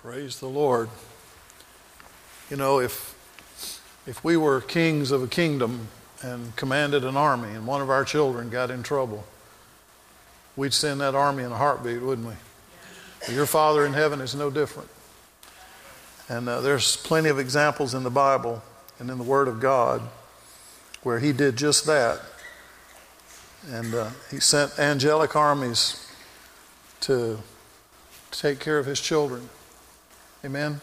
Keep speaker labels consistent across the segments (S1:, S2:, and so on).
S1: Praise the Lord. You know, if we were kings of a kingdom and commanded an army and one of our children got in trouble, we'd send that army in a heartbeat, wouldn't we? But your Father in heaven is no different. And there's plenty of examples in the Bible and in the Word of God where he did just that. And he sent angelic armies to take care of his children. Amen.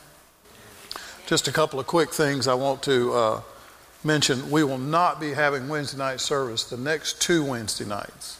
S1: Just a couple of quick things I want to mention. We will not be having Wednesday night service the next 2 Wednesday nights.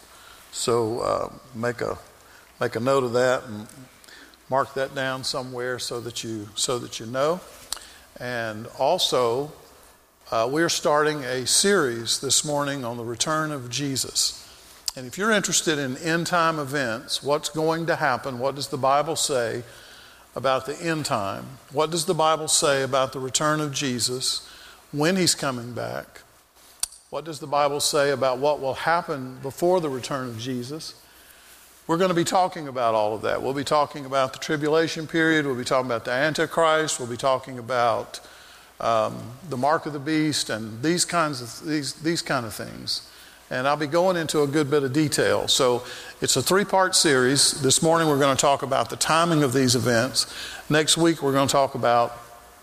S1: So make a note of that and mark that down somewhere so that you know. And also, we're starting a series this morning on the return of Jesus. And if you're interested in end time events, what's going to happen, what does the Bible say about the end time? What does the Bible say about the return of Jesus, when he's coming back? What does the Bible say about what will happen before the return of Jesus? We're going to be talking about all of that. We'll be talking about the tribulation period. We'll be talking about the Antichrist. We'll be talking about the mark of the beast and these kind of things. And I'll be going into a good bit of detail. So it's a 3-part series. This morning we're going to talk about the timing of these events. Next week we're going to talk about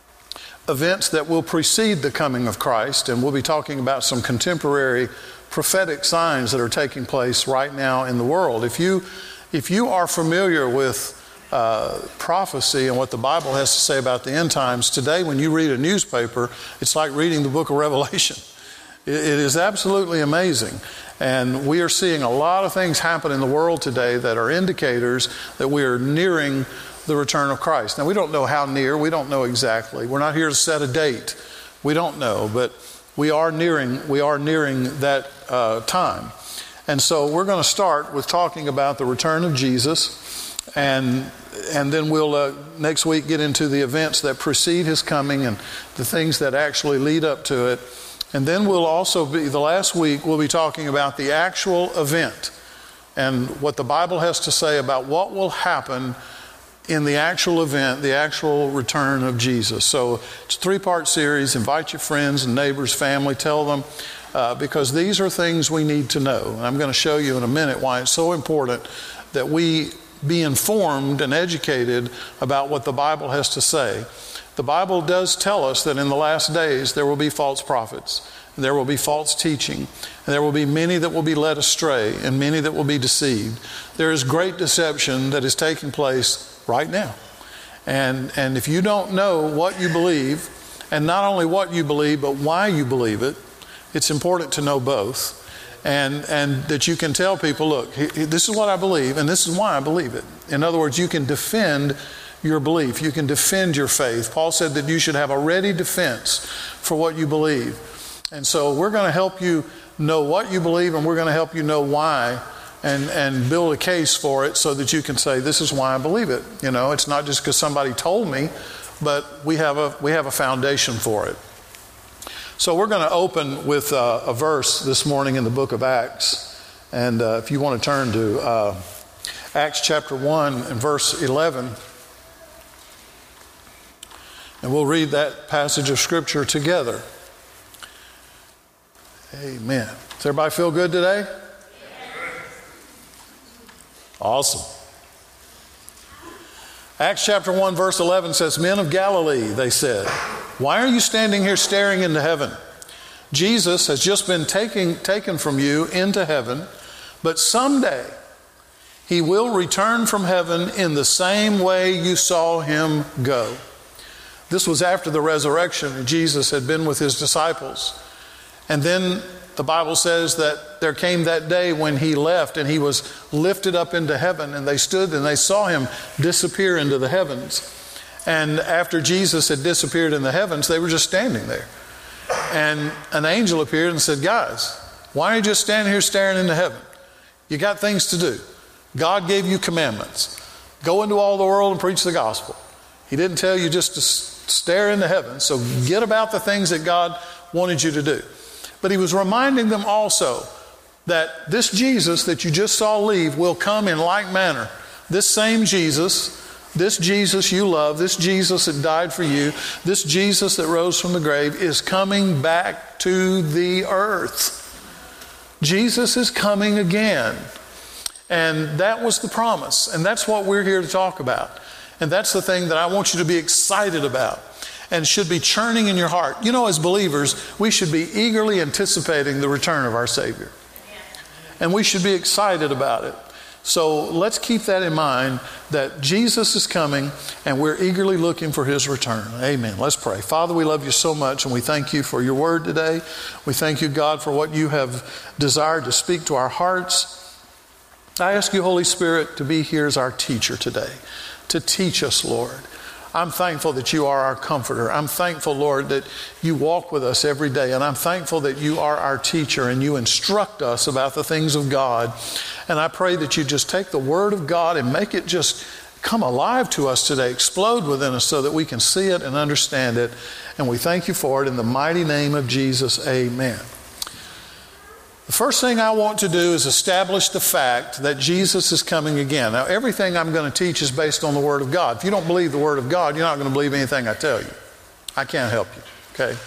S1: events that will precede the coming of Christ. And we'll be talking about some contemporary prophetic signs that are taking place right now in the world. If you are familiar with prophecy and what the Bible has to say about the end times, today when you read a newspaper, it's like reading the book of Revelation. It is absolutely amazing. And we are seeing a lot of things happen in the world today that are indicators that we are nearing the return of Christ. Now, we don't know how near. We don't know exactly. We're not here to set a date. We don't know. But we are nearing that time. And so we're going to start with talking about the return of Jesus. And then we'll next week get into the events that precede his coming and the things that actually lead up to it. And then we'll also the last week, we'll be talking about the actual event and what the Bible has to say about what will happen in the actual event, the actual return of Jesus. So it's a 3-part series. Invite your friends and neighbors, family, tell them, because these are things we need to know. And I'm going to show you in a minute why it's so important that we be informed and educated about what the Bible has to say. The Bible does tell us that in the last days there will be false prophets, and there will be false teaching, and there will be many that will be led astray, and many that will be deceived. There is great deception that is taking place right now. And if you don't know what you believe, and not only what you believe, but why you believe it, it's important to know both. And that you can tell people, look, this is what I believe, and this is why I believe it. In other words, you can defend your belief. You can defend your faith. Paul said that you should have a ready defense for what you believe. And so we're going to help you know what you believe, and we're going to help you know why and build a case for it so that you can say, this is why I believe it. You know, it's not just because somebody told me, but we have a foundation for it. So we're going to open with a verse this morning in the book of Acts. And if you want to turn to Acts chapter 1 and verse 11. And we'll read that passage of Scripture together. Amen. Does everybody feel good today? Awesome. Acts chapter 1 verse 11 says, Men of Galilee, they said, why are you standing here staring into heaven? Jesus has just been taken from you into heaven, but someday he will return from heaven in the same way you saw him go. This was after the resurrection, and Jesus had been with his disciples. And then the Bible says that there came that day when he left and he was lifted up into heaven, and they stood and they saw him disappear into the heavens. And after Jesus had disappeared in the heavens, they were just standing there. And an angel appeared and said, guys, why are you just standing here staring into heaven? You got things to do. God gave you commandments. Go into all the world and preach the gospel. He didn't tell you just to stare into heaven. So get about the things that God wanted you to do. But he was reminding them also that this Jesus that you just saw leave will come in like manner. This same Jesus This Jesus you love, this Jesus that died for you, this Jesus that rose from the grave is coming back to the earth. Jesus is coming again. And that was the promise. And that's what we're here to talk about. And that's the thing that I want you to be excited about and should be churning in your heart. You know, as believers, we should be eagerly anticipating the return of our Savior. And we should be excited about it. So let's keep that in mind, that Jesus is coming and we're eagerly looking for His return. Amen. Let's pray. Father, we love you so much and we thank you for your word today. We thank you, God, for what you have desired to speak to our hearts. I ask you, Holy Spirit, to be here as our teacher today, to teach us, Lord. I'm thankful that you are our comforter. I'm thankful, Lord, that you walk with us every day. And I'm thankful that you are our teacher and you instruct us about the things of God. And I pray that you just take the Word of God and make it just come alive to us today, explode within us so that we can see it and understand it. And we thank you for it in the mighty name of Jesus. Amen. The first thing I want to do is establish the fact that Jesus is coming again. Now, everything I'm going to teach is based on the Word of God. If you don't believe the Word of God, you're not going to believe anything I tell you. I can't help you, okay?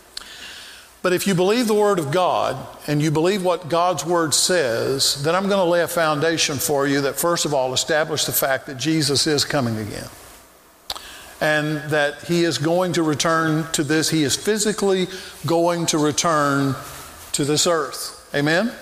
S1: But if you believe the Word of God and you believe what God's Word says, then I'm going to lay a foundation for you that, first of all, establish the fact that Jesus is coming again. And that He is going to return to this. He is physically going to return to this earth. Amen?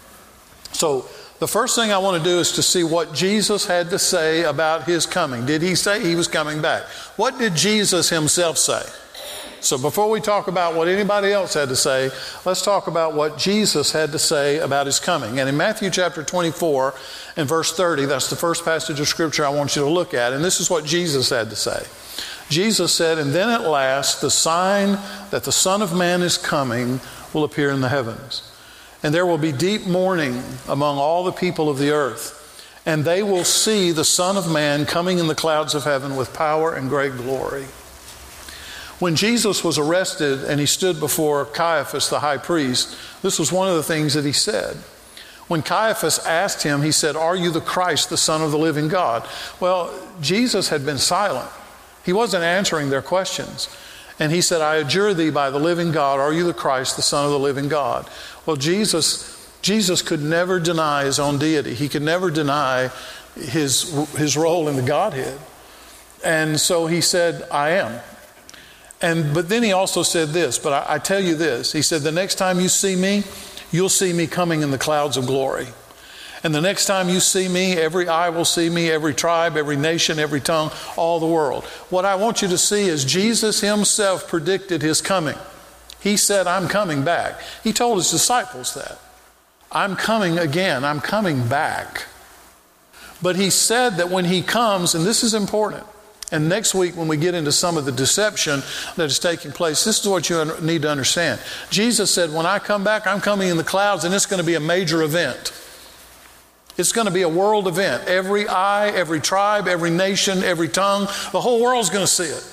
S1: So the first thing I want to do is to see what Jesus had to say about His coming. Did He say He was coming back? What did Jesus Himself say? So before we talk about what anybody else had to say, let's talk about what Jesus had to say about His coming. And in Matthew chapter 24 and verse 30, that's the first passage of Scripture I want you to look at. And this is what Jesus had to say. Jesus said, "And then at last the sign that the Son of Man is coming will appear in the heavens. And there will be deep mourning among all the people of the earth. And they will see the Son of Man coming in the clouds of heaven with power and great glory." When Jesus was arrested and He stood before Caiaphas, the high priest, this was one of the things that He said. When Caiaphas asked Him, he said, "Are you the Christ, the Son of the living God?" Well, Jesus had been silent. He wasn't answering their questions. And He said, "I adjure thee by the living God, are you the Christ, the Son of the living God?" Well, Jesus could never deny His own deity. He could never deny his role in the Godhead. And so He said, "I am." But then He also said this, "But I tell you this." He said, "The next time you see me, you'll see me coming in the clouds of glory. And the next time you see me, every eye will see me, every tribe, every nation, every tongue, all the world." What I want you to see is Jesus Himself predicted His coming. He said, "I'm coming back." He told His disciples that. "I'm coming again. I'm coming back." But He said that when He comes, and this is important, and next week when we get into some of the deception that is taking place, this is what you need to understand. Jesus said, "When I come back, I'm coming in the clouds, and it's going to be a major event. It's going to be a world event. Every eye, every tribe, every nation, every tongue, the whole world's going to see it."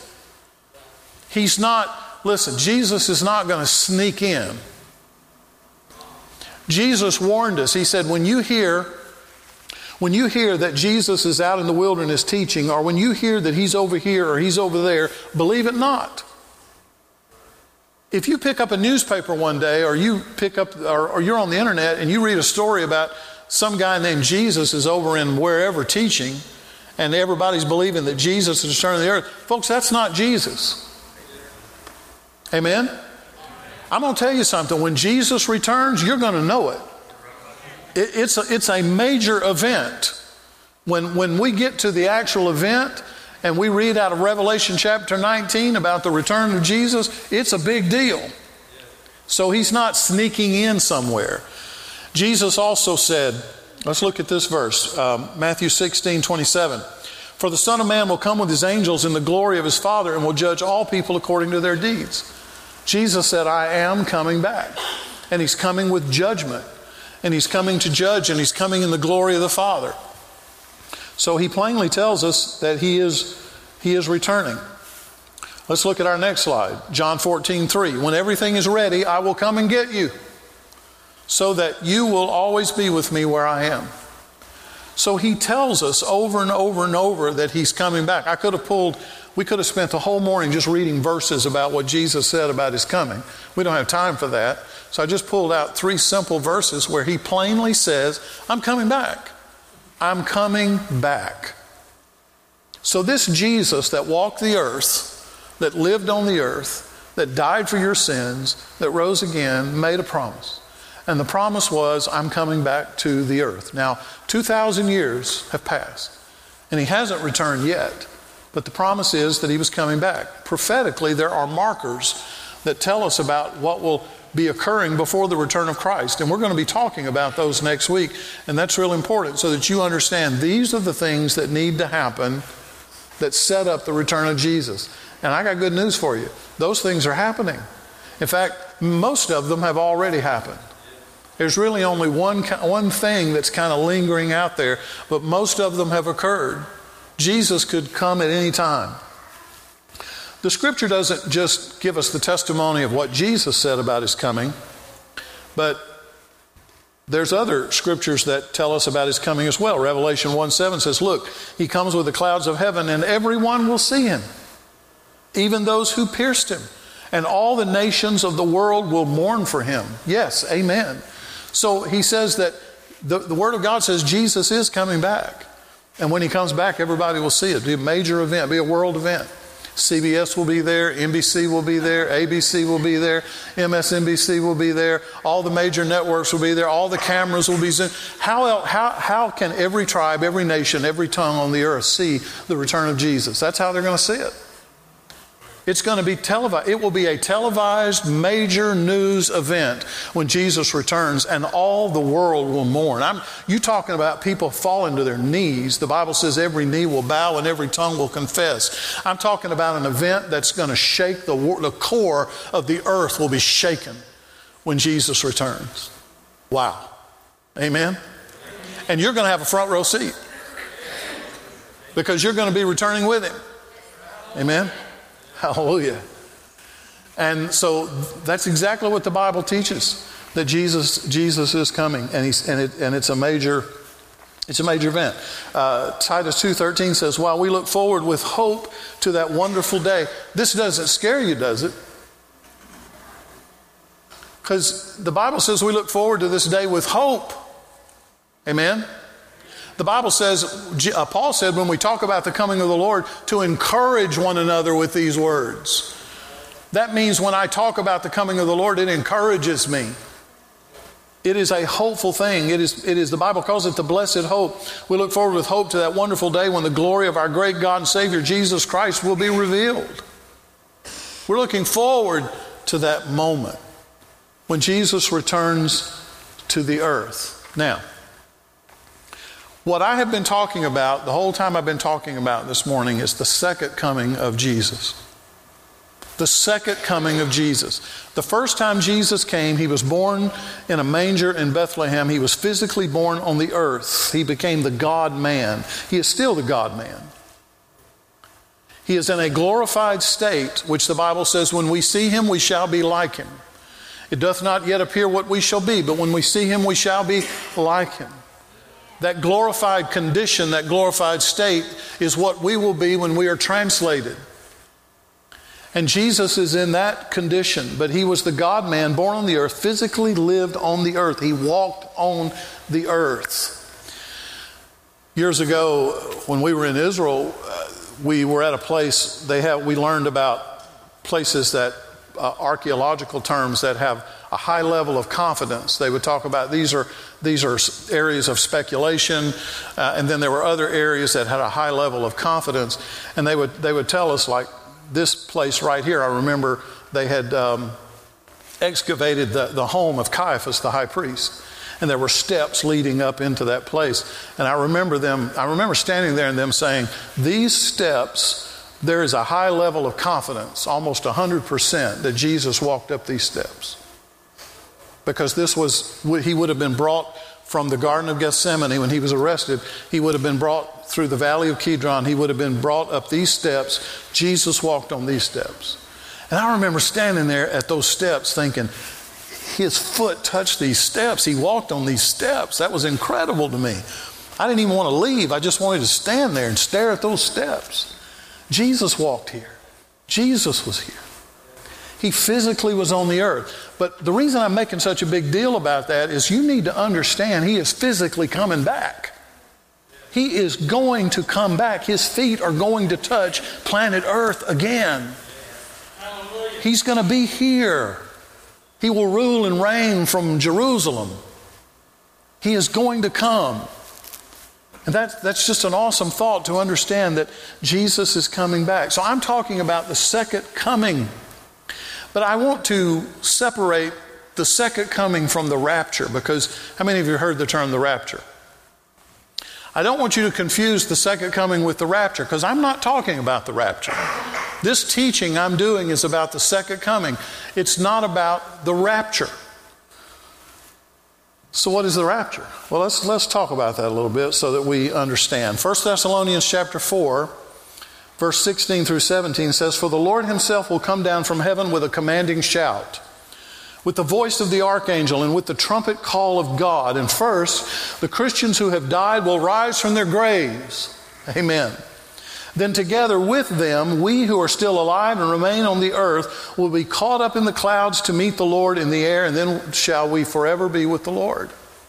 S1: Jesus is not going to sneak in. Jesus warned us. He said, when you hear that Jesus is out in the wilderness teaching, or when you hear that He's over here or He's over there, believe it not. If you pick up a newspaper one day, or you're on the internet and you read a story about some guy named Jesus is over in wherever teaching, and everybody's believing that Jesus is returning to the earth, folks, that's not Jesus. Amen? I'm going to tell you something. When Jesus returns, you're going to know it. It's a major event. When we get to the actual event and we read out of Revelation chapter 19 about the return of Jesus, it's a big deal. So He's not sneaking in somewhere. Jesus also said, let's look at this verse, Matthew 16:27. "For the Son of Man will come with His angels in the glory of His Father and will judge all people according to their deeds." Jesus said, "I am coming back." And He's coming with judgment. And He's coming to judge, and He's coming in the glory of the Father. So He plainly tells us that He is returning. Let's look at our next slide. John 14:3. "When everything is ready, I will come and get you, so that you will always be with me where I am." So he tells us over and over and over that he's coming back. We could have spent the whole morning just reading verses about what Jesus said about his coming. We don't have time for that. So I just pulled out 3 simple verses where he plainly says, I'm coming back. I'm coming back. So this Jesus that walked the earth, that lived on the earth, that died for your sins, that rose again, made a promise. And the promise was, I'm coming back to the earth. Now, 2,000 years have passed, and he hasn't returned yet. But the promise is that he was coming back. Prophetically, there are markers that tell us about what will be occurring before the return of Christ. And we're going to be talking about those next week. And that's real important so that you understand these are the things that need to happen that set up the return of Jesus. And I got good news for you. Those things are happening. In fact, most of them have already happened. There's really only one thing that's kind of lingering out there, but most of them have occurred. Jesus could come at any time. The scripture doesn't just give us the testimony of what Jesus said about his coming, but there's other scriptures that tell us about his coming as well. Revelation 1:7 says, look, he comes with the clouds of heaven, and everyone will see him, even those who pierced him. And all the nations of the world will mourn for him. Yes, amen. So he says that the Word of God says Jesus is coming back. And when he comes back, everybody will see it. It'll be a major event, be a world event. CBS will be there, NBC will be there, ABC will be there, MSNBC will be there, all the major networks will be there, all the cameras will be zoomed. How can every tribe, every nation, every tongue on the earth see the return of Jesus? That's how they're going to see it. It's going to be televised. It will be a televised major news event when Jesus returns, and all the world will mourn. You talking about people falling to their knees. The Bible says every knee will bow and every tongue will confess. I'm talking about an event that's going to shake the core of the earth will be shaken when Jesus returns. Wow. Amen? And you're going to have a front row seat because you're going to be returning with him. Amen? Hallelujah. And so that's exactly what the Bible teaches, that Jesus is coming, and it's a major event. Titus 2:13 says, while we look forward with hope to that wonderful day. This doesn't scare you, does it? Because the Bible says we look forward to this day with hope. Amen? The Bible says, Paul said when we talk about the coming of the Lord, to encourage one another with these words. That means when I talk about the coming of the Lord, it encourages me. It is a hopeful thing. It is the Bible calls it the blessed hope. We look forward with hope to that wonderful day when the glory of our great God and Savior Jesus Christ will be revealed. We're looking forward to that moment when Jesus returns to the earth. Now, what I have been talking about, the whole time I've been talking about this morning, is the second coming of Jesus. The second coming of Jesus. The first time Jesus came, he was born in a manger in Bethlehem. He was physically born on the earth. He became the God-man. He is still the God-man. He is in a glorified state, which the Bible says, when we see him, we shall be like him. It doth not yet appear what we shall be, but when we see him, we shall be like him. That glorified condition, that glorified state is what we will be when we are translated. And Jesus is in that condition, but he was the God-man born on the earth, physically lived on the earth. He walked on the earth. Years ago, when we were in Israel, we were at a place, we learned about places that, archaeological terms that have a high level of confidence. They would talk about these are areas of speculation, and then there were other areas that had a high level of confidence. And they would tell us, like this place right here. I remember they had excavated the home of Caiaphas, the high priest, and there were steps leading up into that place. And I remember standing there and them saying, these steps, there is a high level of confidence, almost 100%, that Jesus walked up these steps. Because he would have been brought from the Garden of Gethsemane when he was arrested. He would have been brought through the Valley of Kidron. He would have been brought up these steps. Jesus walked on these steps. And I remember standing there at those steps thinking, his foot touched these steps. He walked on these steps. That was incredible to me. I didn't even want to leave. I just wanted to stand there and stare at those steps. Jesus walked here. Jesus was here. He physically was on the earth. But the reason I'm making such a big deal about that is you need to understand He is physically coming back. He is going to come back. His feet are going to touch planet Earth again. He's going to be here. He will rule and reign from Jerusalem. He is going to come. And that's just an awesome thought to understand that Jesus is coming back. So I'm talking about the second coming. But I want to separate the second coming from the rapture, because how many of you heard the term the rapture? I don't want you to confuse the second coming with the rapture, because I'm not talking about the rapture. This teaching I'm doing is about the second coming. It's not about the rapture. So what is the rapture? Well, let's talk about that a little bit so that we understand. 1 Thessalonians chapter 4, verse 16 through 17 says, "For the Lord Himself will come down from heaven with a commanding shout, with the voice of the archangel, and with the trumpet call of God. And first, the Christians who have died will rise from their graves." Amen. "Then together with them, we who are still alive and remain on the earth will be caught up in the clouds to meet the Lord in the air, and then shall we forever be with the Lord."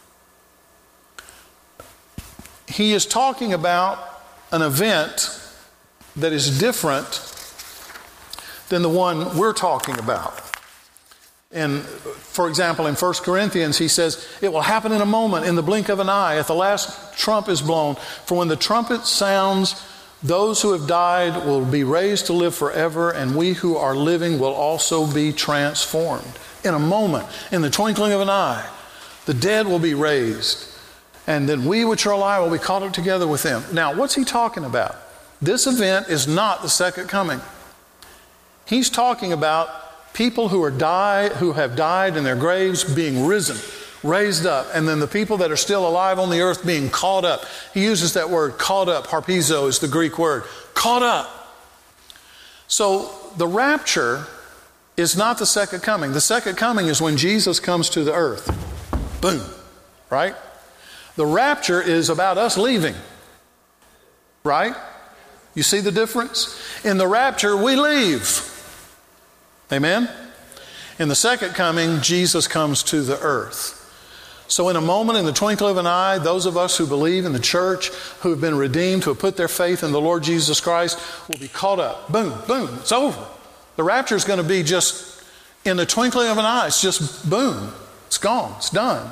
S1: He is talking about an event that is different than the one we're talking about. And for example, in 1 Corinthians, he says, "It will happen in a moment, in the blink of an eye, at the last trump is blown. For when the trumpet sounds, those who have died will be raised to live forever, and we who are living will also be transformed." In a moment, in the twinkling of an eye, the dead will be raised, and then we which are alive will be caught up together with them. Now, what's he talking about? This event is not the second coming. He's talking about people who have died in their graves being risen, raised up, and then the people that are still alive on the earth being caught up. He uses that word, caught up. Harpizo is the Greek word. Caught up. So the rapture is not the second coming. The second coming is when Jesus comes to the earth. Boom. Right? The rapture is about us leaving. Right? You see the difference? In the rapture, we leave. Amen? In the second coming, Jesus comes to the earth. So in a moment, in the twinkle of an eye, those of us who believe in the church, who have been redeemed, who have put their faith in the Lord Jesus Christ, will be caught up. Boom, boom, it's over. The rapture is going to be just in the twinkling of an eye. It's just boom, it's gone, it's done.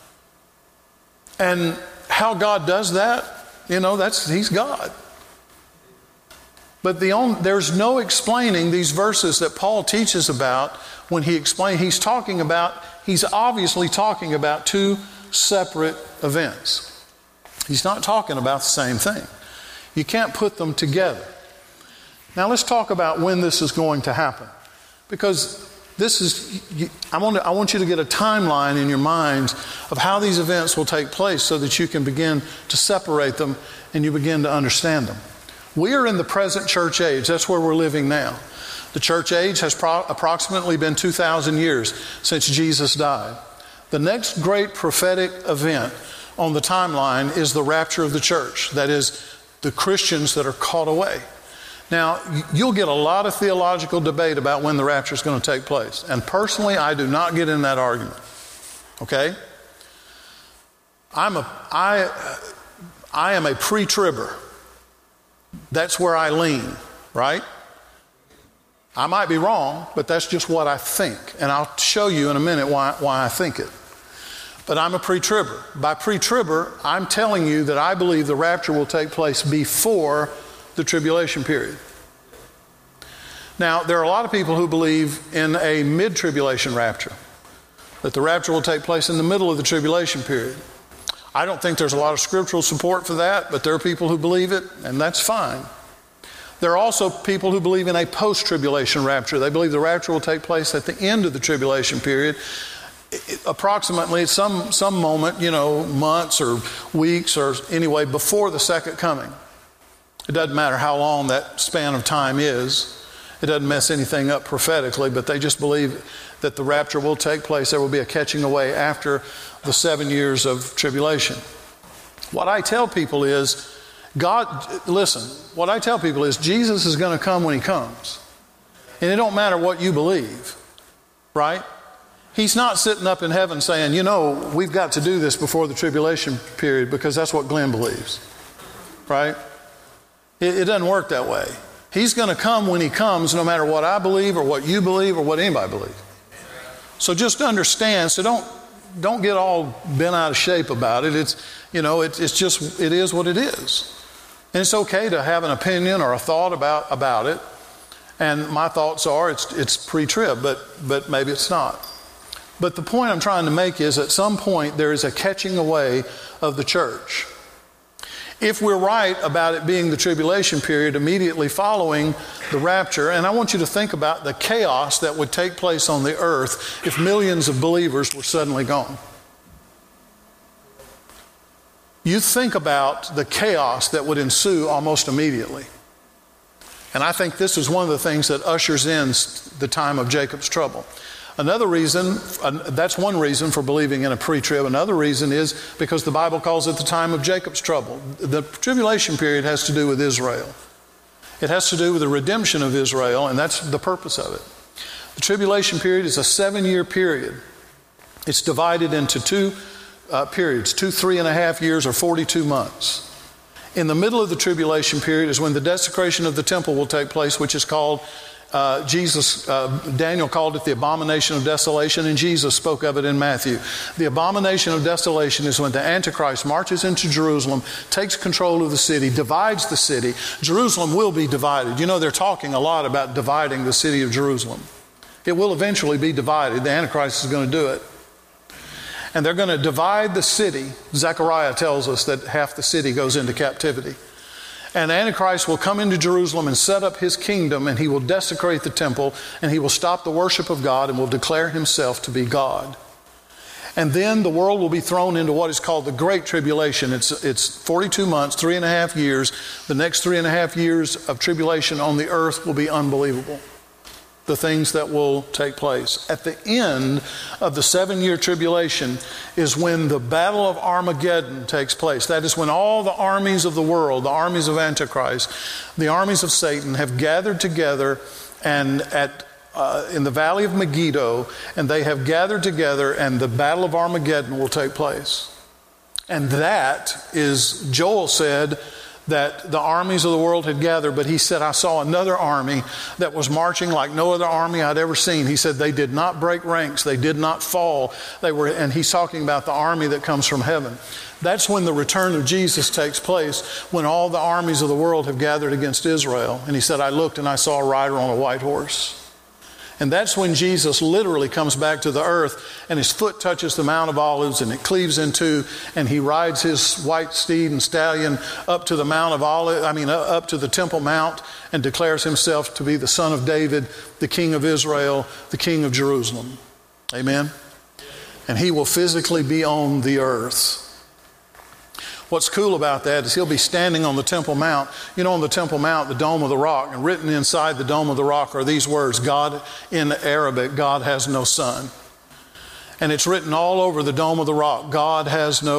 S1: And how God does that, He's God. But there's no explaining these verses that Paul teaches about when he's obviously talking about two separate events. He's not talking about the same thing. You can't put them together. Now let's talk about when this is going to happen. Because I want you to get a timeline in your minds of how these events will take place so that you can begin to separate them and you begin to understand them. We are in the present church age. That's where we're living now. The church age has approximately been 2,000 years since Jesus died. The next great prophetic event on the timeline is the rapture of the church. That is, the Christians that are caught away. Now, you'll get a lot of theological debate about when the rapture is going to take place. And personally, I do not get in that argument. Okay? I am a pre-tribber. That's where I lean, right? I might be wrong, but that's just what I think. And I'll show you in a minute why I think it. But I'm a pre-tribber. By pre-tribber, I'm telling you that I believe the rapture will take place before the tribulation period. Now, there are a lot of people who believe in a mid-tribulation rapture, that the rapture will take place in the middle of the tribulation period. I don't think there's a lot of scriptural support for that, but there are people who believe it, and that's fine. There are also people who believe in a post-tribulation rapture. They believe the rapture will take place at the end of the tribulation period, approximately at some moment, months or weeks or anyway, before the second coming. It doesn't matter how long that span of time is. It doesn't mess anything up prophetically, but they just believe that the rapture will take place. There will be a catching away after the 7 years of tribulation. What I tell people is, what I tell people is Jesus is going to come when he comes. And it don't matter what you believe, right? He's not sitting up in heaven saying, we've got to do this before the tribulation period because that's what Glenn believes, right? It doesn't work that way. He's going to come when he comes, no matter what I believe or what you believe or what anybody believes. So just understand, so don't get all bent out of shape about it. It is what it is. And it's okay to have an opinion or a thought about it. And my thoughts are it's pre-trib, but maybe it's not. But the point I'm trying to make is at some point there is a catching away of the church. If we're right about it being the tribulation period immediately following the rapture, and I want you to think about the chaos that would take place on the earth if millions of believers were suddenly gone. You think about the chaos that would ensue almost immediately. And I think this is one of the things that ushers in the time of Jacob's trouble. Another reason, that's one reason for believing in a pre-trib. Another reason is because the Bible calls it the time of Jacob's trouble. The tribulation period has to do with Israel. It has to do with the redemption of Israel, and that's the purpose of it. The tribulation period is a 7-year period. It's divided into two periods, 2 3.5 years or 42 months. In the middle of the tribulation period is when the desecration of the temple will take place, which is called Daniel called it the abomination of desolation, and Jesus spoke of it in Matthew. The abomination of desolation is when the Antichrist marches into Jerusalem, takes control of the city, divides the city. Jerusalem will be divided. They're talking a lot about dividing the city of Jerusalem. It will eventually be divided. The Antichrist is going to do it. And they're going to divide the city. Zechariah tells us that half the city goes into captivity. And Antichrist will come into Jerusalem and set up his kingdom, and he will desecrate the temple, and he will stop the worship of God and will declare himself to be God. And then the world will be thrown into what is called the Great Tribulation. It's 42 months, 3.5 years. The next 3.5 years of tribulation on the earth will be unbelievable. The things that will take place. At the end of the 7-year tribulation is when the Battle of Armageddon takes place. That is when all the armies of the world, the armies of Antichrist, the armies of Satan have gathered together and in the valley of Megiddo, and they have gathered together, and the Battle of Armageddon will take place. And that is, Joel said, that the armies of the world had gathered, but he said, I saw another army that was marching like no other army I'd ever seen. He said they did not break ranks, they did not fall. And he's talking about the army that comes from heaven. That's when the return of Jesus takes place, when all the armies of the world have gathered against Israel. And he said, I looked and I saw a rider on a white horse. And that's when Jesus literally comes back to the earth and his foot touches the Mount of Olives and it cleaves in two, and he rides his white steed and stallion up to the up to the Temple Mount, and declares himself to be the Son of David, the King of Israel, the King of Jerusalem. Amen? And he will physically be on the earth. What's cool about that is he'll be standing on the Temple Mount. On the Temple Mount, the Dome of the Rock, and written inside the Dome of the Rock are these words, God, in Arabic, God has no son. And it's written all over the Dome of the Rock, Allah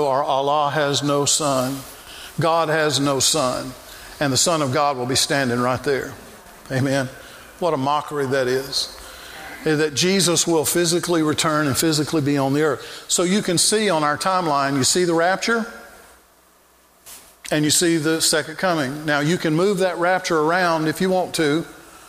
S1: has no son. God has no son. And the Son of God will be standing right there. Amen. What a mockery that is. That Jesus will physically return and physically be on the earth. So you can see on our timeline, you see the rapture, and you see the second coming. Now, you can move that rapture around if you want to,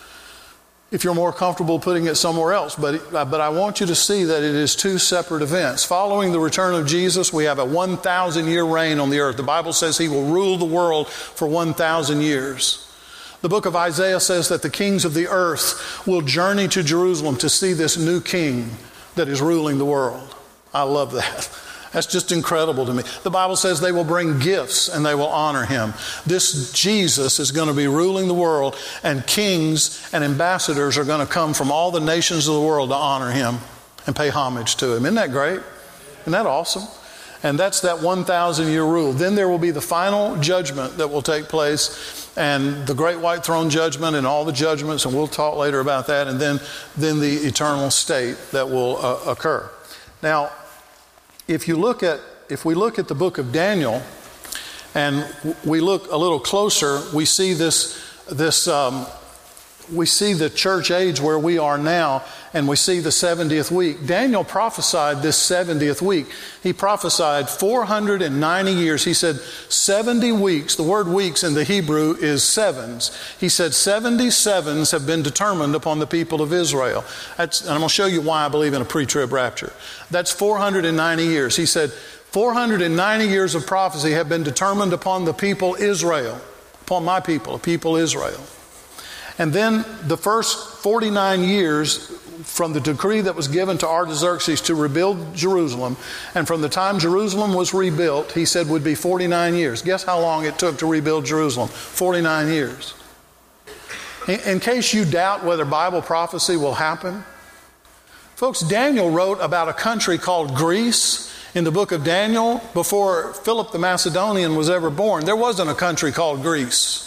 S1: if you're more comfortable putting it somewhere else. But I want you to see that it is two separate events. Following the return of Jesus, we have a 1,000-year reign on the earth. The Bible says he will rule the world for 1,000 years. The book of Isaiah says that the kings of the earth will journey to Jerusalem to see this new king that is ruling the world. I love that. That's just incredible to me. The Bible says they will bring gifts and they will honor him. This Jesus is going to be ruling the world, and kings and ambassadors are going to come from all the nations of the world to honor him and pay homage to him. Isn't that great? Isn't that awesome? And that's that 1,000-year rule. Then there will be the final judgment that will take place, and the great white throne judgment and all the judgments, and we'll talk later about that, and then the eternal state that will occur. Now, if we look at the book of Daniel, and we look a little closer, we see we see the church age where we are now, and we see the 70th week. Daniel prophesied this 70th week. He prophesied 490 years. He said 70 weeks. The word weeks in the Hebrew is sevens. He said 70 sevens have been determined upon the people of Israel. And I'm going to show you why I believe in a pre-trib rapture. That's 490 years. He said 490 years of prophecy have been determined upon the people Israel, upon my people, the people Israel. And then the first 49 years from the decree that was given to Artaxerxes to rebuild Jerusalem, and from the time Jerusalem was rebuilt, he said would be 49 years. Guess how long it took to rebuild Jerusalem? 49 years. In case you doubt whether Bible prophecy will happen, folks, Daniel wrote about a country called Greece in the book of Daniel before Philip the Macedonian was ever born. There wasn't a country called Greece.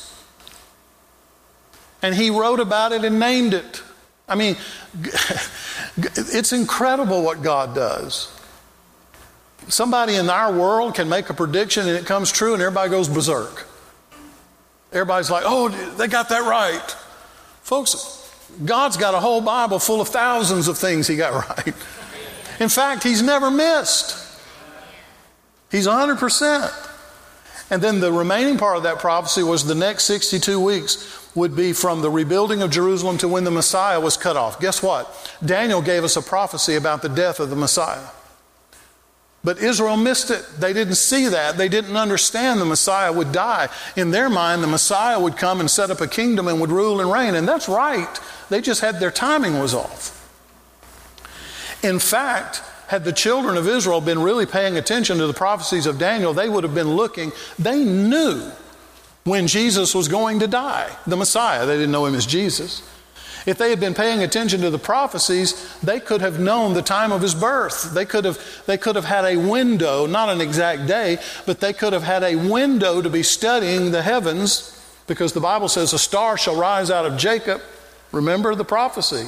S1: And he wrote about it and named it. I mean, it's incredible what God does. Somebody in our world can make a prediction and it comes true and everybody goes berserk. Everybody's like, oh, they got that right. Folks, God's got a whole Bible full of thousands of things he got right. In fact, he's never missed. He's 100%. And then the remaining part of that prophecy was the next 62 weeks would be from the rebuilding of Jerusalem to when the Messiah was cut off. Guess what? Daniel gave us a prophecy about the death of the Messiah. But Israel missed it. They didn't see that. They didn't understand the Messiah would die. In their mind, the Messiah would come and set up a kingdom and would rule and reign. And that's right. They just had their timing was off. In fact, had the children of Israel been really paying attention to the prophecies of Daniel, they would have been looking. They knew when Jesus was going to die, the Messiah. They didn't know him as Jesus. If they had been paying attention to the prophecies, they could have known the time of his birth. They could have had a window, not an exact day, but they could have had a window to be studying the heavens, because the Bible says a star shall rise out of Jacob. Remember the prophecy.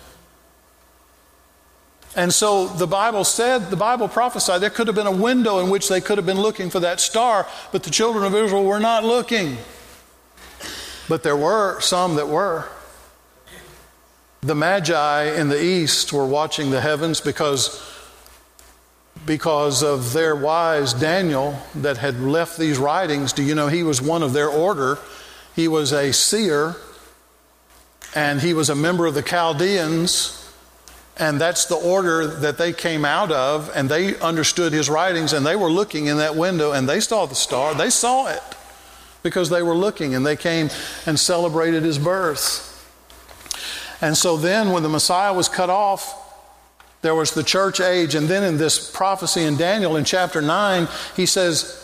S1: And so the Bible prophesied there could have been a window in which they could have been looking for that star, but the children of Israel were not looking. But there were some that were. The Magi in the east were watching the heavens because of their wise Daniel that had left these writings. Do you know he was one of their order? He was a seer, and he was a member of the Chaldeans. And that's the order that they came out of, and they understood his writings, and they were looking in that window, and they saw the star. They saw it because they were looking, and they came and celebrated his birth. And so then when the Messiah was cut off, there was the church age. And then in this prophecy in Daniel in chapter 9, he says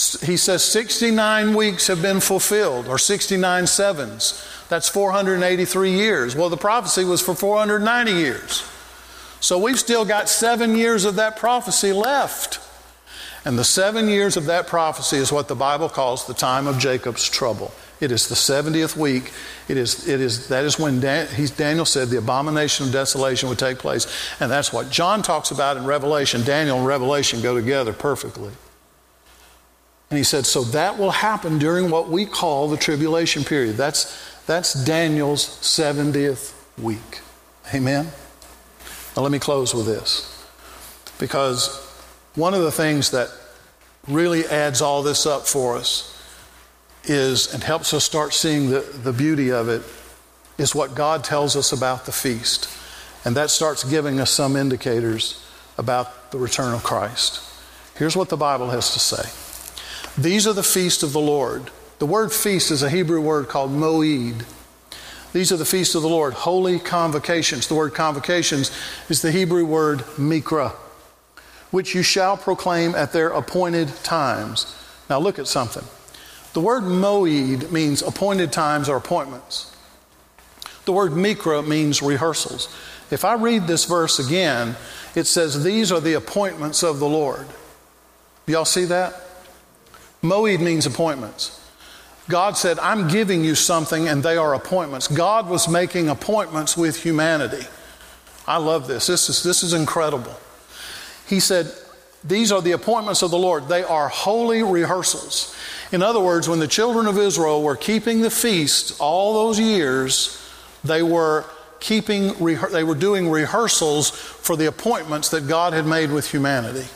S1: 69 weeks have been fulfilled, or 69 sevens. That's 483 years. Well, the prophecy was for 490 years. So we've still got 7 years of that prophecy left. And the 7 years of that prophecy is what the Bible calls the time of Jacob's trouble. It is the 70th week. That is when Daniel said the abomination of desolation would take place. And that's what John talks about in Revelation. Daniel and Revelation go together perfectly. And he said, so that will happen during what we call the tribulation period. That's Daniel's 70th week. Amen? Now let me close with this. Because one of the things that really adds all this up for us is, and helps us start seeing the beauty of it, is what God tells us about the feast. And that starts giving us some indicators about the return of Christ. Here's what the Bible has to say. These are the feasts of the Lord. The word feast is a Hebrew word called moed. These are the feasts of the Lord, holy convocations. The word convocations is the Hebrew word mikra, which you shall proclaim at their appointed times. Now look at something. The word moed means appointed times or appointments. The word mikra means rehearsals. If I read this verse again, it says, these are the appointments of the Lord. Y'all see that? Moed means appointments. God said, I'm giving you something, and they are appointments. God was making appointments with humanity. I love this. This is incredible. He said, These are the appointments of the Lord. They are holy rehearsals. In other words, when the children of Israel were keeping the feast all those years, they were doing rehearsals for the appointments that God had made with humanity.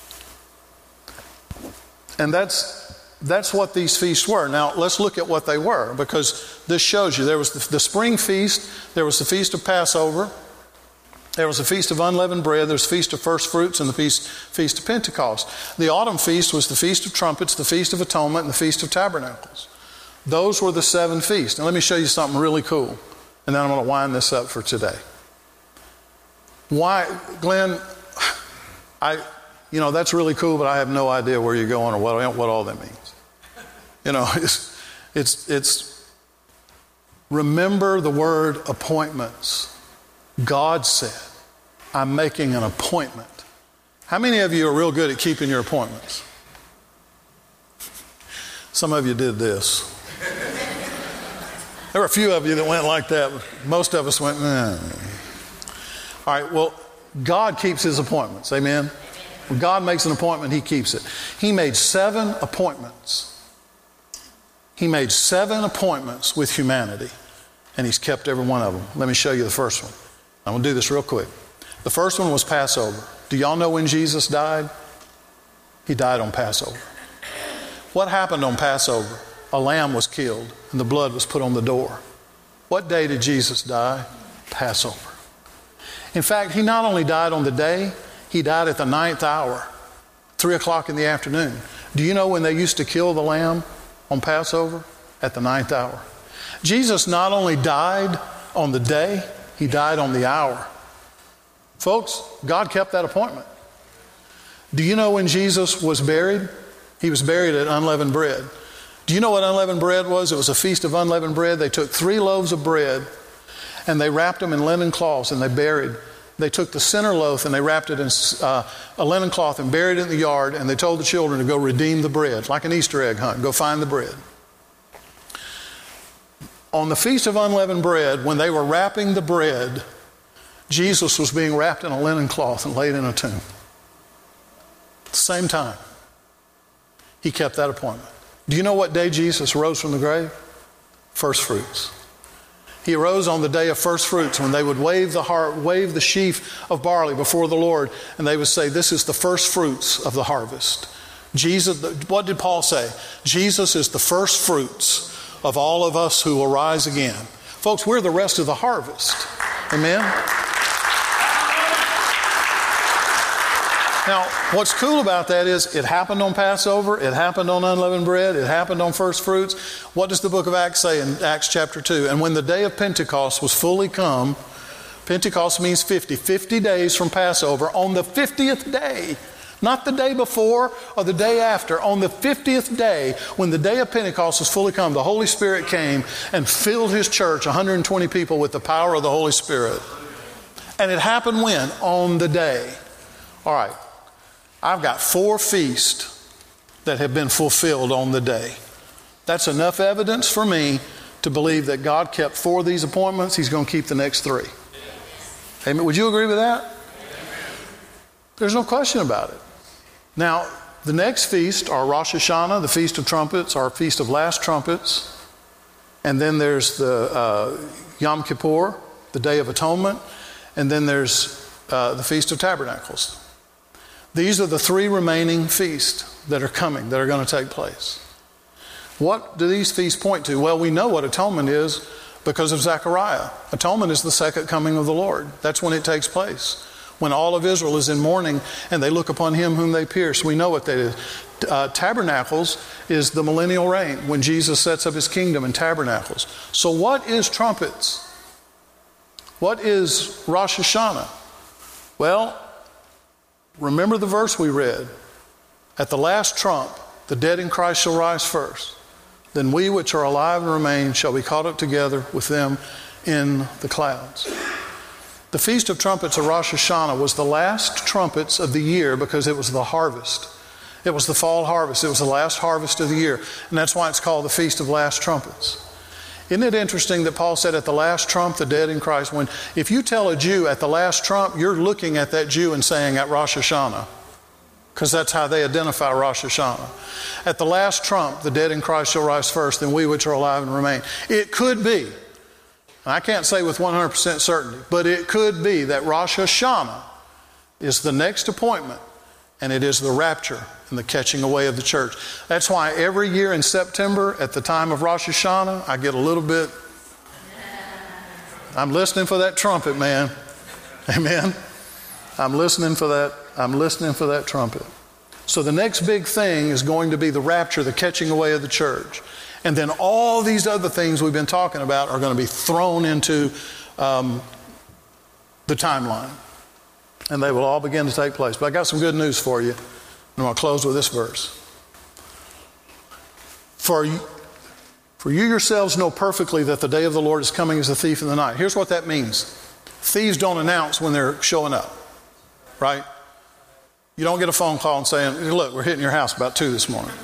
S1: And that's what these feasts were. Now, let's look at what they were, because this shows you. There was the spring feast, there was the feast of Passover, there was the Feast of Unleavened Bread, there was the Feast of First Fruits, and the Feast of Pentecost. The autumn feast was the Feast of Trumpets, the Feast of Atonement, and the Feast of Tabernacles. Those were the 7 feasts. Now let me show you something really cool, and then I'm going to wind this up for today. Why, Glenn, that's really cool, but I have no idea where you're going or what all that means. It's remember the word appointments. God said, I'm making an appointment. How many of you are real good at keeping your appointments? Some of you did this. There were a few of you that went like that. Most of us went, All right, well, God keeps his appointments. Amen? When God makes an appointment, he keeps it. He made 7 appointments. He made 7 appointments with humanity, and he's kept every one of them. Let me show you the first one. I'm going to do this real quick. The first one was Passover. Do y'all know when Jesus died? He died on Passover. What happened on Passover? A lamb was killed and the blood was put on the door. What day did Jesus die? Passover. In fact, he not only died on the day, he died at the 9th hour, 3 o'clock in the afternoon. Do you know when they used to kill the lamb on Passover? At the 9th hour. Jesus not only died on the day, he died on the hour. Folks, God kept that appointment. Do you know when Jesus was buried? He was buried at unleavened bread. Do you know what unleavened bread was? It was a feast of unleavened bread. They took 3 loaves of bread and they wrapped them in linen cloths and they took the center loaf and they wrapped it in a linen cloth and buried it in the yard, and they told the children to go redeem the bread, like an Easter egg hunt, go find the bread. On the Feast of Unleavened Bread, when they were wrapping the bread, Jesus was being wrapped in a linen cloth and laid in a tomb. At the same time, he kept that appointment. Do you know what day Jesus rose from the grave? First fruits. He arose on the day of first fruits, when they would wave the sheaf of barley before the Lord, and they would say, this is the first fruits of the harvest. Jesus, what did Paul say? Jesus is the first fruits of all of us who will rise again. Folks, we're the rest of the harvest. Amen? Now, what's cool about that is it happened on Passover, it happened on unleavened bread, it happened on first fruits. What does the book of Acts say in Acts chapter 2? And when the day of Pentecost was fully come, Pentecost means 50 days from Passover, on the 50th day, not the day before or the day after, on the 50th day, when the day of Pentecost was fully come, the Holy Spirit came and filled his church, 120 people, with the power of the Holy Spirit. And it happened when? On the day. All right. I've got 4 feasts that have been fulfilled on the day. That's enough evidence for me to believe that God kept 4 of these appointments. He's going to keep the next 3. Amen. Would you agree with that? There's no question about it. Now, the next feast are Rosh Hashanah, the Feast of Trumpets, our Feast of Last Trumpets. And then there's the Yom Kippur, the Day of Atonement. And then there's the Feast of Tabernacles. These are the 3 remaining feasts that are coming, that are going to take place. What do these feasts point to? Well, we know what atonement is because of Zechariah. Atonement is the second coming of the Lord. That's when it takes place. When all of Israel is in mourning and they look upon him whom they pierced. We know what that is. Tabernacles is the millennial reign, when Jesus sets up his kingdom in tabernacles. So what is trumpets? What is Rosh Hashanah? Well, remember the verse we read. At the last trump, the dead in Christ shall rise first. Then we which are alive and remain shall be caught up together with them in the clouds. The Feast of Trumpets of Rosh Hashanah was the last trumpets of the year because it was the harvest. It was the fall harvest. It was the last harvest of the year. And that's why it's called the Feast of Last Trumpets. Isn't it interesting that Paul said at the last trump, the dead in Christ? If you tell a Jew at the last trump, you're looking at that Jew and saying at Rosh Hashanah. because that's how they identify Rosh Hashanah. At the last trump, the dead in Christ shall rise first, then we which are alive and remain. It could be, and I can't say with 100% certainty, but it could be that Rosh Hashanah is the next appointment, and it is the rapture and the catching away of the church. That's why every year in September, at the time of Rosh Hashanah, I get a little bit, I'm listening for that trumpet, man. Amen. I'm listening for that trumpet. So the next big thing is going to be the rapture, the catching away of the church. And then all these other things we've been talking about are going to be thrown into the timeline. And they will all begin to take place. But I got some good news for you. And I'm going to close with this verse. For you yourselves know perfectly that the day of the Lord is coming as a thief in the night. Here's what that means. Thieves don't announce when they're showing up. Right? You don't get a phone call and saying, look, we're hitting your house about 2 this morning.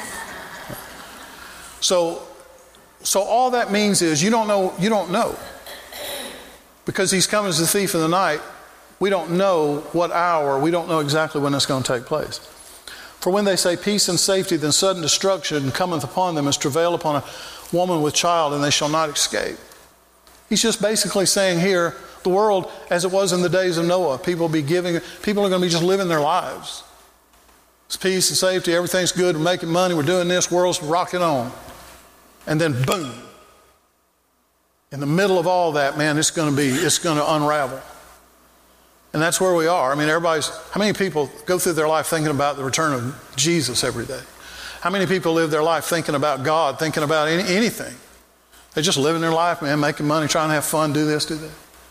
S1: So all that means is you don't know. Because he's coming as a thief in the night, we don't know what hour, we don't know exactly when it's going to take place. For when they say peace and safety, then sudden destruction cometh upon them as travail upon a woman with child, and they shall not escape. He's just basically saying here, the world as it was in the days of Noah, people are going to be just living their lives. It's peace and safety, everything's good, we're making money, we're doing this, world's rocking on. And then boom. In the middle of all that, man, it's going to unravel. And that's where we are. I mean, how many people go through their life thinking about the return of Jesus every day? How many people live their life thinking about God, thinking about anything? They're just living their life, man, making money, trying to have fun, do this, do that.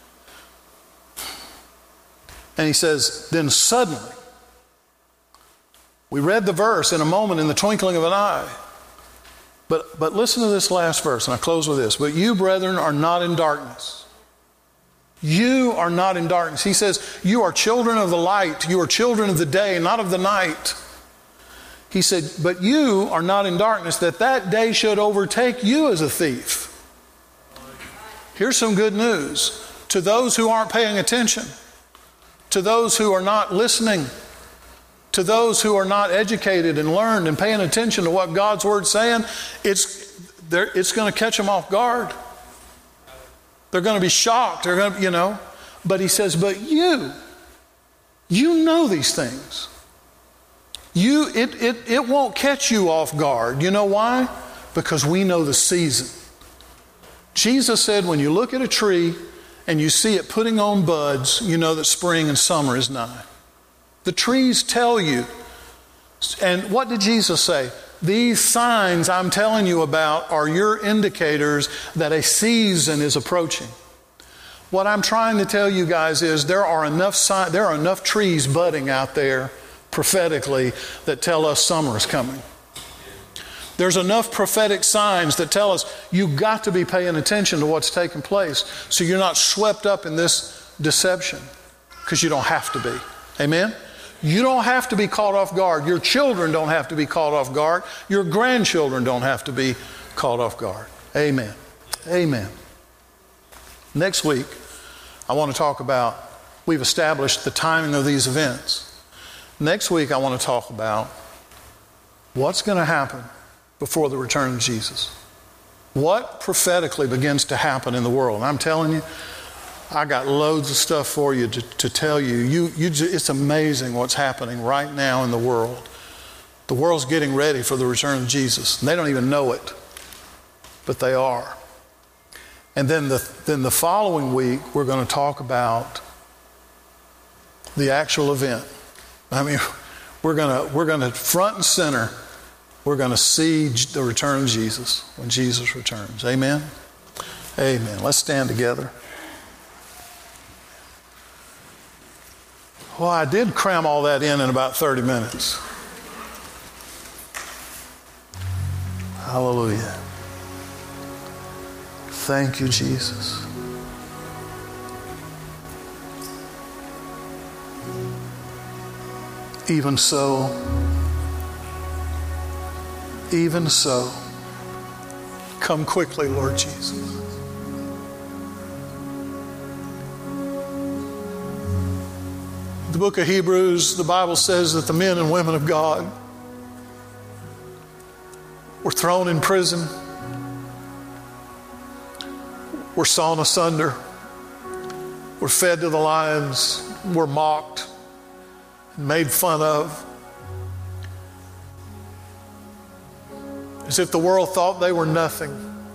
S1: And he says, then suddenly, we read the verse in a moment, in the twinkling of an eye. But listen to this last verse, and I close with this. But you, brethren, are not in darkness. You are not in darkness. He says, you are children of the light. You are children of the day, not of the night. He said, but you are not in darkness, that day should overtake you as a thief. Here's some good news. To those who aren't paying attention, to those who are not listening, to those who are not educated and learned and paying attention to what God's Word's saying, it's going to catch them off guard. They're going to be shocked. They're going to, But he says, but you know these things. It won't catch you off guard. You know why? Because we know the season. Jesus said, when you look at a tree and you see it putting on buds, you know that spring and summer is nigh. The trees tell you. And what did Jesus say? These signs I'm telling you about are your indicators that a season is approaching. What I'm trying to tell you guys is there are enough trees budding out there prophetically that tell us summer is coming. There's enough prophetic signs that tell us you've got to be paying attention to what's taking place so you're not swept up in this deception, because you don't have to be. Amen? You don't have to be caught off guard. Your children don't have to be caught off guard. Your grandchildren don't have to be caught off guard. Amen. Amen. Next week, I want to talk about, we've established the timing of these events. Next week, I want to talk about what's going to happen before the return of Jesus. What prophetically begins to happen in the world? And I'm telling you, I got loads of stuff for you to tell you. It's amazing what's happening right now in the world. The world's getting ready for the return of Jesus. And they don't even know it, but they are. And then the following week, we're going to talk about the actual event. I mean, we're going to front and center. We're going to see the return of Jesus when Jesus returns. Amen? Amen. Let's stand together. Well, I did cram all that in about 30 minutes. Hallelujah. Thank you, Jesus. Even so, come quickly, Lord Jesus. The book of Hebrews, the Bible says that the men and women of God were thrown in prison, were sawn asunder, were fed to the lions, were mocked, and made fun of, as if the world thought they were nothing.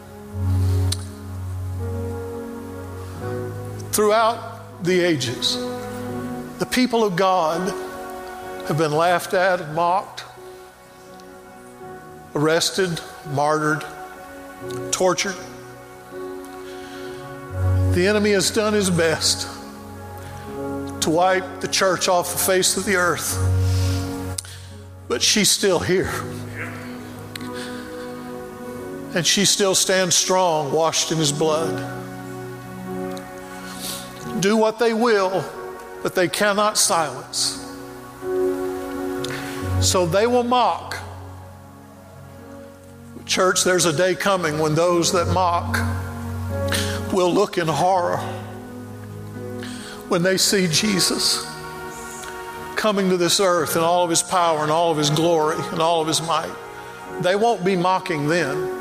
S1: Throughout the ages, the people of God have been laughed at and mocked, arrested, martyred, tortured. The enemy has done his best to wipe the church off the face of the earth, but she's still here. And she still stands strong, washed in his blood. Do what they will, but they cannot silence. So they will mock. Church, there's a day coming when those that mock will look in horror when they see Jesus coming to this earth in all of his power and all of his glory and all of his might. They won't be mocking then.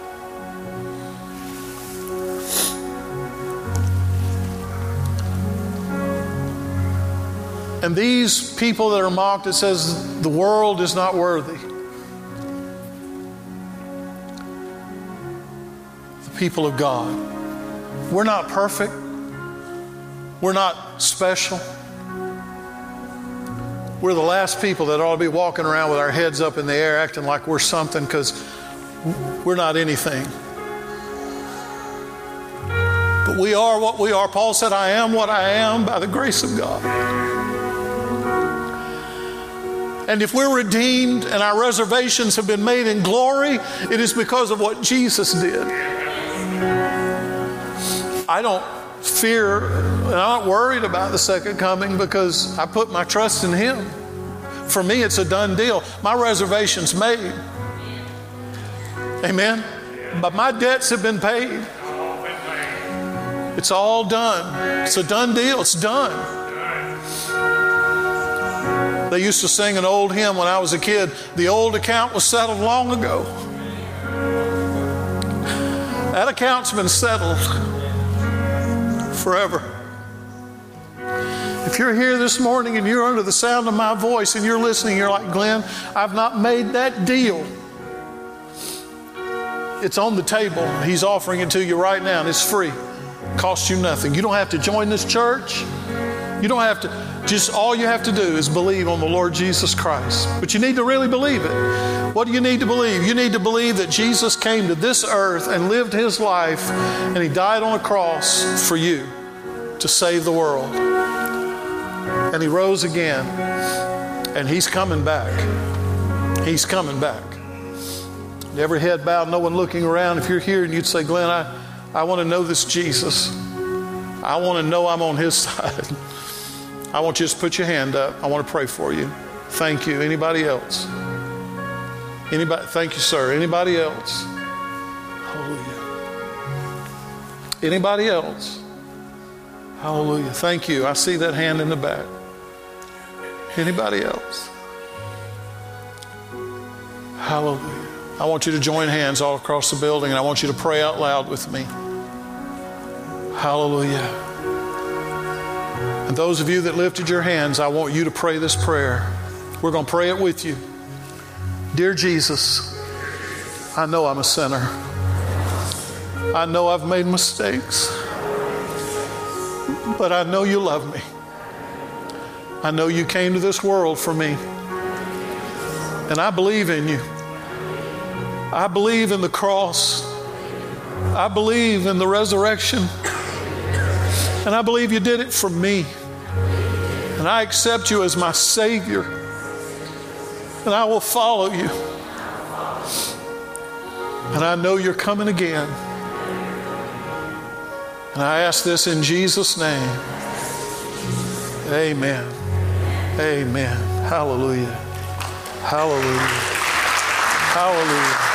S1: And these people that are mocked, it says the world is not worthy. The people of God. We're not perfect. We're not special. We're the last people that ought to be walking around with our heads up in the air acting like we're something, because we're not anything. But we are what we are. Paul said, I am what I am by the grace of God. And if we're redeemed and our reservations have been made in glory, it is because of what Jesus did. I don't fear and I'm not worried about the second coming because I put my trust in him. For me, it's a done deal. My reservation's made. Amen? But my debts have been paid. It's all done. It's a done deal. It's done. They used to sing an old hymn when I was a kid. The old account was settled long ago. That account's been settled forever. If you're here this morning and you're under the sound of my voice and you're listening, you're like, Glenn, I've not made that deal. It's on the table. He's offering it to you right now, and it's free. It costs you nothing. You don't have to join this church. You don't have to. Just all you have to do is believe on the Lord Jesus Christ. But you need to really believe it. What do you need to believe? You need to believe that Jesus came to this earth and lived his life, and he died on a cross for you to save the world. And he rose again, and he's coming back. He's coming back. Every head bowed, no one looking around. If you're here and you'd say, Glenn, I want to know this Jesus. I want to know I'm on his side. I want you to just put your hand up. I want to pray for you. Thank you. Anybody else? Anybody? Thank you, sir. Anybody else? Hallelujah. Anybody else? Hallelujah. Thank you. I see that hand in the back. Anybody else? Hallelujah. I want you to join hands all across the building, and I want you to pray out loud with me. Hallelujah. And those of you that lifted your hands, I want you to pray this prayer. We're going to pray it with you. Dear Jesus, I know I'm a sinner. I know I've made mistakes. But I know you love me. I know you came to this world for me. And I believe in you. I believe in the cross. I believe in the resurrection. And I believe you did it for me. And I accept you as my Savior. And I will follow you. And I know you're coming again. And I ask this in Jesus' name. Amen. Amen. Hallelujah. Hallelujah. Hallelujah.